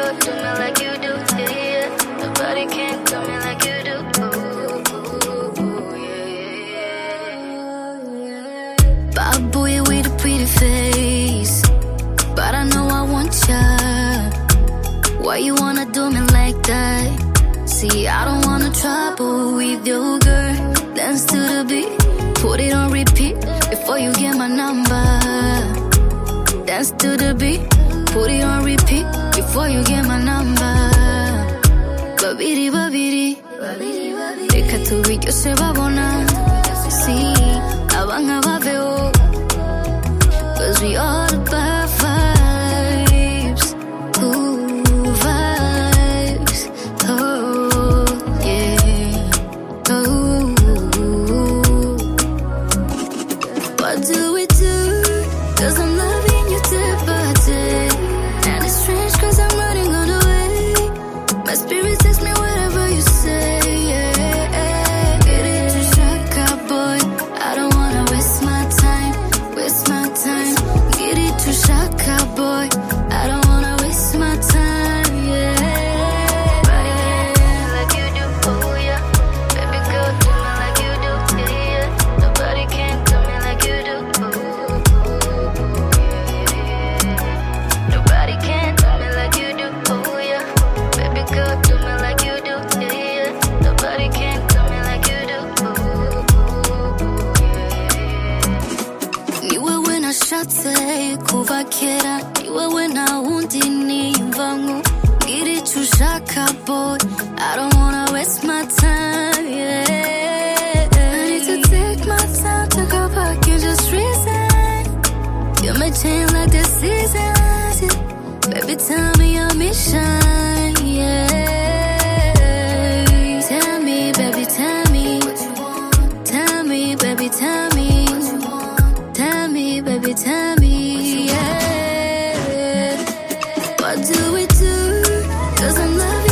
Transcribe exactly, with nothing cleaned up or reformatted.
do me like you do, yeah, yeah. Nobody can do me like you do. Bad boy with a pretty face, but I know I want ya. Why you wanna do me like that? See, I don't wanna trouble with your girl. Dance to the beat, put it on repeat before you get my number. Dance to the beat, put it on repeat before you get my number. Babidi babidi, reka tubiryoshye babona. See, abanga babeo, cause we all about vibes. Ooh, vibes. Oh, yeah. Oh, what do we do? Cause I'm loving you day by day. And it's strange cause I'm running on the way. My spirit takes me wherever you say, yeah. Get into Shaka boy, I don't wanna waste my time, waste my time. Get into Shaka boy, I don't wanna waste my time, yeah. Like you do, oh yeah. Baby girl, do me like you do, yeah, yeah. Nobody can do me like you do. Nobody can do me like you do, oh yeah. Baby girl, do me like you do, yeah, yeah. Nobody can do me like you do. Niwe wena shatse kuva kera, niwe wena wundi nimvangu. Get it to Shaka boy, I don't wanna waste my time, yeah. I need to take my time to go back and just reason. You may change like the seasons, yeah. Baby, tell me your mission, yeah. Tell me, baby, tell me. Tell me, baby, tell me. Tell me, baby, tell me, yeah. What do we do? Cause I'm loving